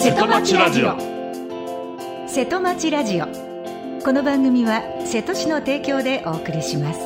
瀬戸町ラジオ。 瀬戸町ラジオ。この番組は瀬戸市の提供でお送りします。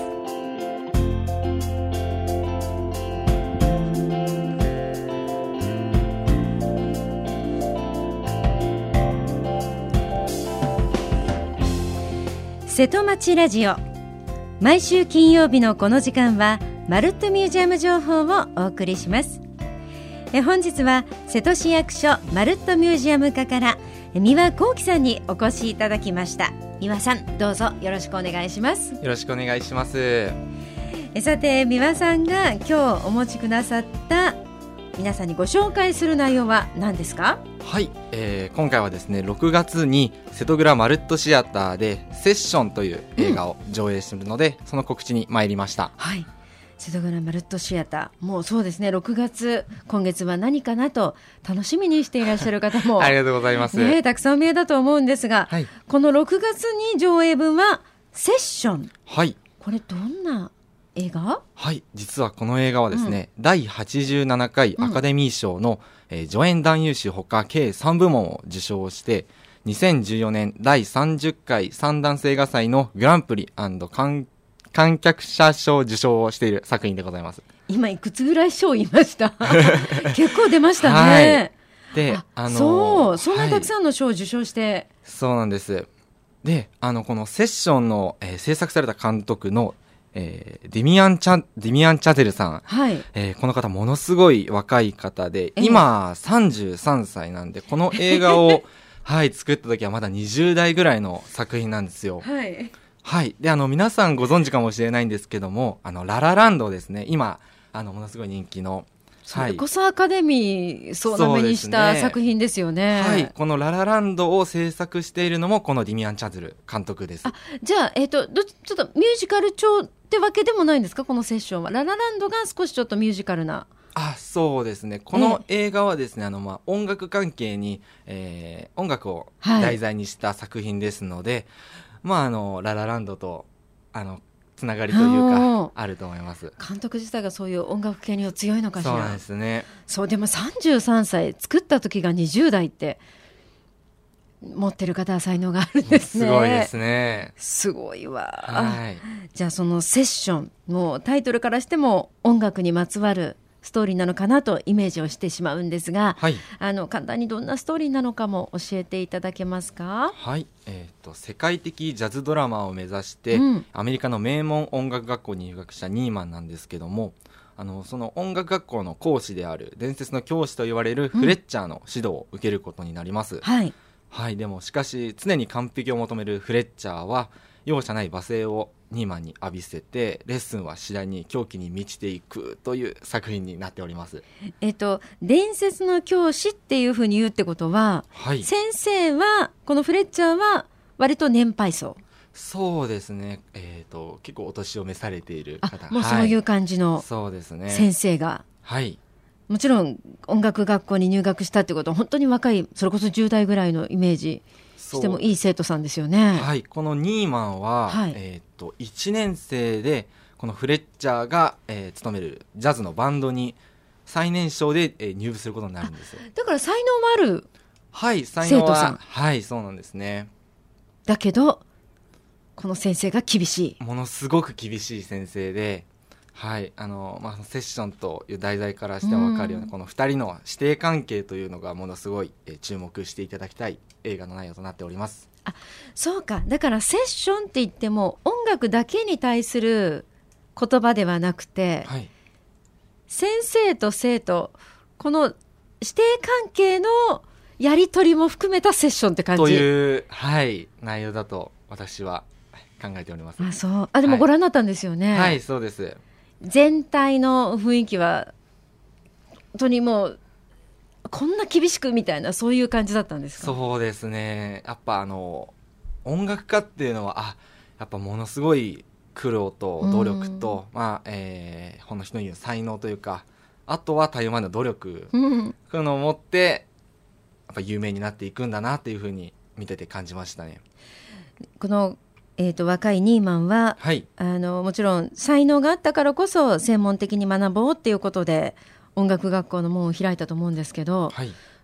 瀬戸町ラジオ、毎週金曜日のこの時間はまるっとミュージアム情報をお送りします。本日は瀬戸市役所まるっとミュージアム課から三輪幸喜さんにお越しいただきました。三輪さん、どうぞよろしくお願いします。 よろしくお願いします。 さて、三輪さんが今日お持ちくださった皆さんにご紹介する内容は何ですか？ はい、今回はですね、6月に瀬戸倉まるっとシアターでセッションという映画を上映するので、その告知に参りました。 はい、瀬戸倉まるっとシアター、もうそうですね、6月、今月は何かなと楽しみにしていらっしゃる方もありがとうございます、 たくさんお見えだと思うんですが、はい、この6月に上映分はセッション、 はい、 これどんな映画？ はい、実はこの映画はですね、第87回アカデミー賞の、助演男優賞ほか計3部門を受賞して、2014年第30回三段映画祭のグランプリ&観客者賞受賞をしている作品でございます。 今いくつぐらい賞言いました？結構出ましたね。 はい、で、 そんなたくさんの賞を受賞して、はい、 そうなんです。で、このセッションの、制作された監督のディミアン・チャテルさん、はい、この方ものすごい若い方で、今33歳なんで、この映画を、はい、作った時はまだ20代ぐらいの作品なんですよ。はい、はい、で、皆さんご存知かもしれないんですけども、ララランドですね、今ものすごい人気の、 それこそアカデミー総なめにした作品ですよね。 はい、このララランドを制作しているのもこのディミアン・チャテル監督です。 じゃあ、ちょっとミュージカル調ってわけでもないんですか、このセッションは？ララランドが少しちょっとミュージカルな。 そうですね、この映画はですね、音楽関係に、音楽を題材にした作品ですので、ララランドとつながりというかあると思います。 監督自体がそういう音楽系には強いのかしら。 そうなんですね。 そう、でも33歳、作った時が20代って持ってる方は才能があるんですね。 すごいですね。 すごいわ、 はい、 じゃあそのセッションのタイトルからしても音楽にまつわるストーリーなのかなとイメージをしてしまうんですが、はい、簡単にどんなストーリーなのかも教えていただけますか？ はい、世界的ジャズドラマーを目指して、アメリカの名門音楽学校に入学したニーマンなんですけども、その音楽学校の講師である伝説の教師と言われるフレッチャーの指導を受けることになります。はい、はい、でもしかし常に完璧を求めるフレッチャーは容赦ない罵声をニーマンに浴びせて、レッスンは次第に狂気に満ちていくという作品になっております。 伝説の教師っていうふうに言うってことは、はい、先生はこのフレッチャーは割と年配層？ そうですね、結構お年を召されている方、 もうそういう感じの先生が、 はい、 もちろん音楽学校に入学したってことは本当に若い、それこそ10代ぐらいのイメージしてもいい生徒さんですよね。 はい、このニーマンは、はい、1年生でこのフレッチャーが、勤めるジャズのバンドに最年少で、入部することになるんですよ。 だから才能もある、 はい、才能は、生徒さん、はい、そうなんですね。 だけどこの先生が厳しい、 ものすごく厳しい先生で、はい、セッションという題材からしても分かるようなこの2人の師弟関係というのがものすごい、注目していただきたい映画の内容となっております。 そうか、だからセッションって言っても音楽だけに対する言葉ではなくて、はい、先生と生徒、この師弟関係のやり取りも含めたセッションって感じという、はい、内容だと私は考えております。 でもご覧になったんですよね。 はい、はい、そうです。 全体の雰囲気は本当にもうこんな厳しくみたいな、そういう感じだったんですか？ そうですね、やっぱ音楽家っていうのはやっぱものすごい苦労と努力と、ほんの人の言う才能というか、あとはたゆまぬ努力、こういうのを持ってやっぱ有名になっていくんだなっていうふうに見てて感じましたね。 この若いニーマンは、はい、もちろん才能があったからこそ専門的に学ぼうっていうことで音楽学校の門を開いたと思うんですけど、はい、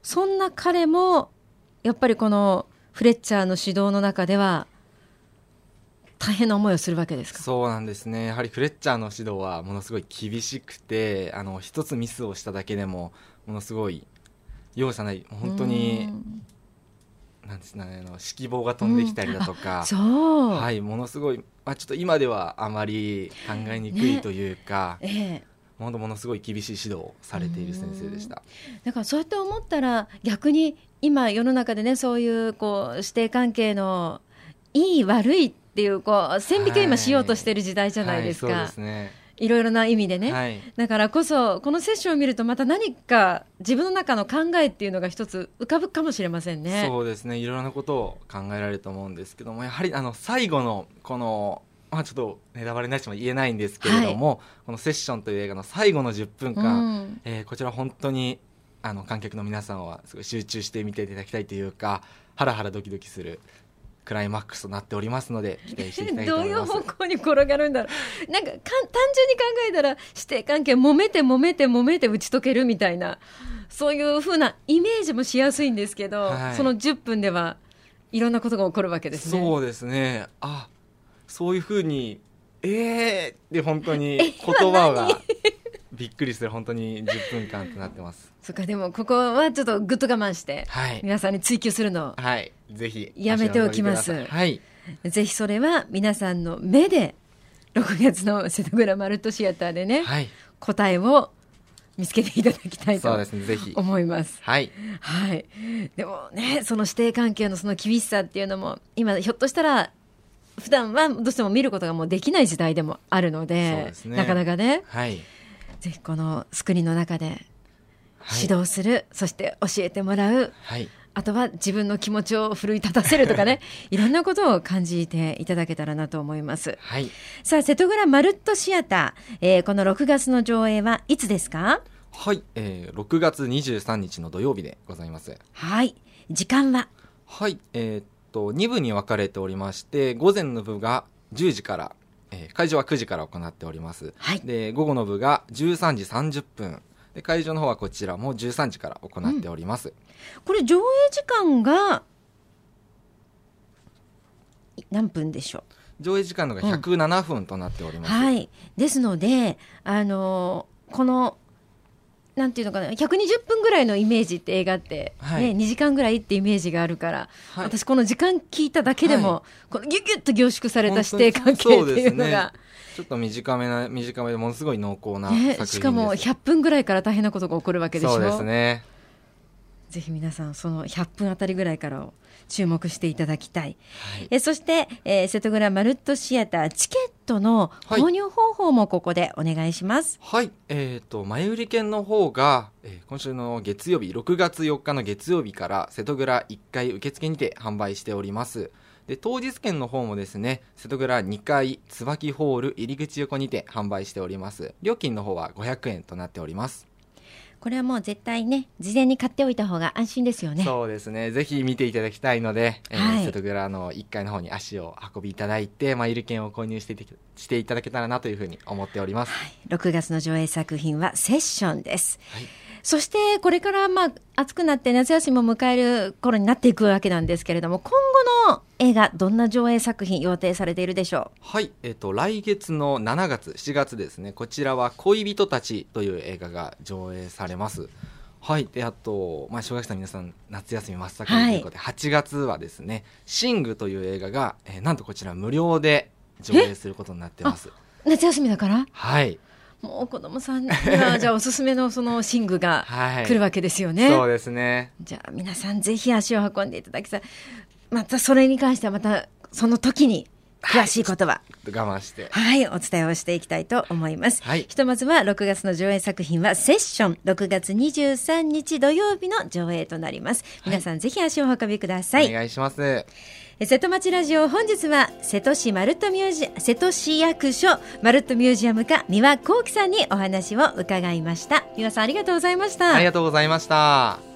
そんな彼もやっぱりこのフレッチャーの指導の中では大変な思いをするわけですか？ そうなんですね。やはりフレッチャーの指導はものすごい厳しくて、一つミスをしただけでもものすごい容赦ない、本当になんですね、指揮棒が飛んできたりだとか、 そう、 はい、ものすごい、ちょっと今ではあまり考えにくいというか、本当ものすごい厳しい指導をされている先生でした。 だからそうやって思ったら逆に今世の中でね、そういう師弟関係のいい悪いっていう線引きを今しようとしている時代じゃないですか。 はい、そうですね。 いろいろな意味でね、 はい、 だからこそこのセッションを見るとまた何か自分の中の考えっていうのが一つ浮かぶかもしれませんね。 そうですね、いろいろなことを考えられると思うんですけども、やはり最後のこの、ちょっとネタバレになっても言えないんですけれども、はい、このセッションという映画の最後の10分間、こちら本当に観客の皆さんはすごい集中して見ていただきたいというか、ハラハラドキドキするクライマックスとなっておりますので期待していきたいと思います。 どういう方向に転がるんだろう。なんか単純に考えたら師弟関係揉めて打ち解けるみたいな、そういう風なイメージもしやすいんですけど、はい、その10分ではいろんなことが起こるわけですね。 そうですね。そういう風にで本当に言葉がびっくりする本当に10分間となってます。 そっか、でもここはちょっとぐっと我慢して、はい、皆さんに追求するのを、 はい、ぜひやめておきます。 はい、 ぜひそれは皆さんの目で6月の瀬戸倉マルットシアターでね、はい、答えを見つけていただきたいと思います。 はい、 はい、でもね、その師弟関係のその厳しさっていうのも今ひょっとしたら普段はどうしても見ることがもうできない時代でもあるの で、なかなかね、 はい、 ぜひこのスクリーンの中で指導する、はい、そして教えてもらう、はい、あとは自分の気持ちを奮い立たせるとかねいろんなことを感じていただけたらなと思います、 はい、 さあ瀬戸倉マルットシアター、この6月の上映はいつですか？ はい、6月23日の土曜日でございます。 はい、時間は？はい、 2部に分かれておりまして、午前の部が10時から、会場は9時から行っております、はい、で午後の部が13時30分で、会場の方はこちらも13時から行っております、 これ上映時間が何分でしょう？ 上映時間のが107分となっております、 はい、ですのでこのなんていうのかな、120分ぐらいのイメージって映画って、はい、2時間ぐらいってイメージがあるから、はい、私この時間聞いただけでも、はい、このギュギュッと凝縮された師弟関係っていうのが、 ちょっと短めでものすごい濃厚な作品です、 しかも100分ぐらいから大変なことが起こるわけでしょ。 そうですね。 ぜひ皆さんその100分あたりぐらいからを注目していただきたい、はい、そして、瀬戸倉マルットシアターチケットの購入方法もここでお願いします。 はい、前売り券の方が、今週の月曜日6月4日の月曜日から瀬戸倉1階受付にて販売しております。で当日券の方もですね、瀬戸倉2階椿ホール入り口横にて販売しております。料金の方は500円となっております。 これはもう絶対ね、事前に買っておいた方が安心ですよね。 そうですね、ぜひ見ていただきたいので、瀬戸倉の1階の方に足を運びいただいて、前売り券を購入していただけたらなというふうに思っております、はい、 6月の上映作品はセッションです、はい、そしてこれから暑くなって夏休みも迎える頃になっていくわけなんですけれども、今後の映画どんな上映作品予定されているでしょう？ はい、来月の7月ですね、こちらは恋人たちという映画が上映されます。はい、であと、小学生の皆さん夏休み真っ盛りということで、8月はですねシングという映画が、なんとこちら無料で上映することになってます。 夏休みだから？ はい、 もう子供さんにはじゃあおすすめのそのシングが来るわけですよね。 そうですね。 じゃあ皆さんぜひ足を運んでいただきたい。またそれに関してはまたその時に詳しいことは、 我慢して、 はい、お伝えをしていきたいと思います、 はい、 ひとまずは6月の上映作品はセッション、6月23日土曜日の上映となります。皆さん、ぜひ足をお運びください。 お願いします。 瀬戸町ラジオ、本日は瀬戸市役所マルットミュージアム課三輪幸喜さんにお話を伺いました。三輪さん、ありがとうございました。 ありがとうございました。